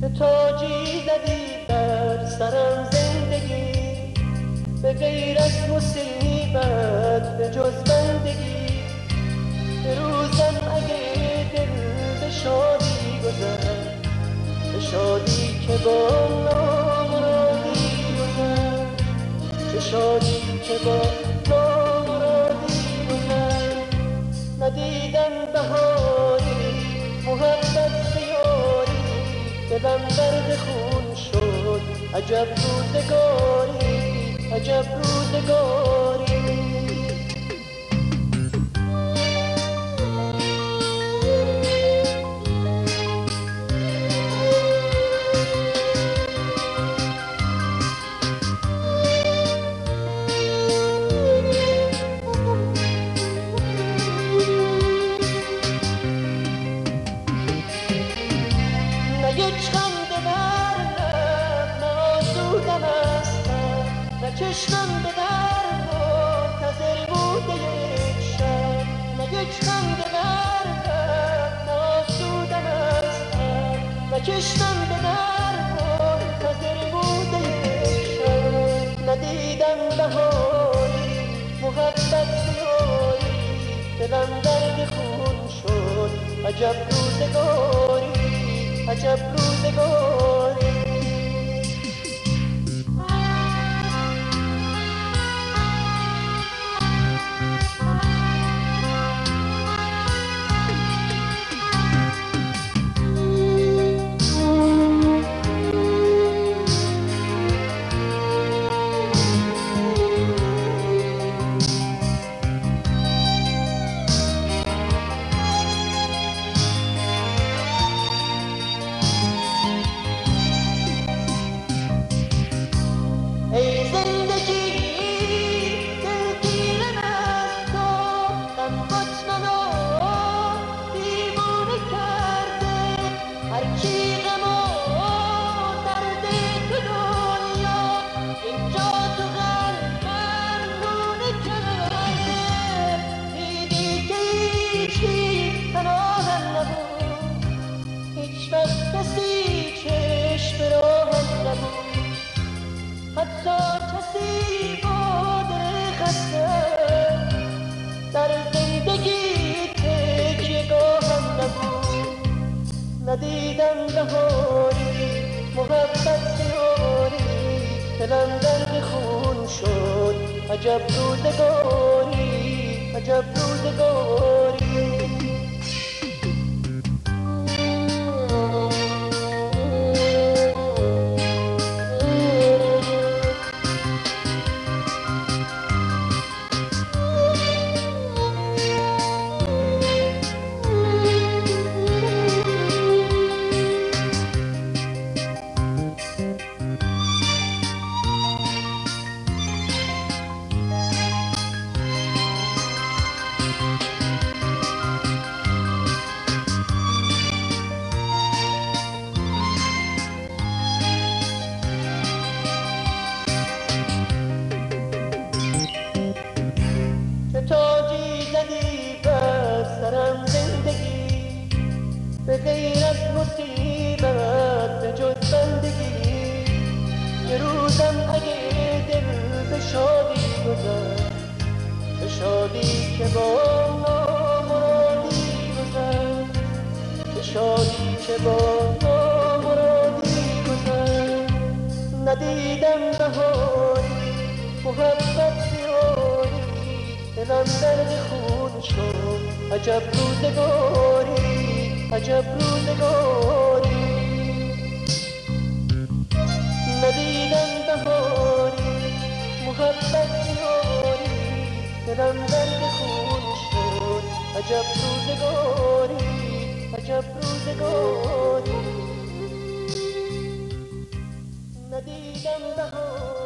چه تاجی زدی بر سرم زندگی، به غیر از مصیبت به جز بندگی. به روزم اگه دل به شادی گذر، به شادی که با نامرادی گذر، چه شادی که با نامرادی گذر. ندیدم بهاری محبت زیاری، دلم درد خون شد عجب روزگاری، عجب روزگاری. چشمم به در منتظر بوده یک شب، نه یک خنده بر لب ناسودم از تب، و چشمم به در منتظر بوده یک شب. ندیدم بهاری محبت زیاری، دلم درد خون شد عجب روزگاری، عجب روزگاری. ای زندگی دلگیرم از تو، غمت منو دیوانه کرده. هر کی غم و درد تو دنیا، اینجا تو قلب من نونه کرده. دیدی که هیچی پناهم نبود، هیچ وقت کسی چشم به راهم نبود، حتی کسی با دل خسته در زندگی تکیه‌گاهم نبود. ندیدم بهاری محبت زیاری، دلم درد خون شد عجب روزگاری، عجب روزگاری. تاجی زدی بر سرم زندگی، به غیر از مصیبت به جز بندگی. یه روزم اگه دل به شادی گذر، به شادی که با نامرادی گذر، به شادی که با نامرادی گذر. ندیدم بهاری محبت زیاری، دلم درد خون شد عجب روزگاری، عجب روزگاری. ندیدم بهاری محبت زیاری، دلم درد خون شد عجب روزگاری، عجب روزگاری. ندیدم بهاری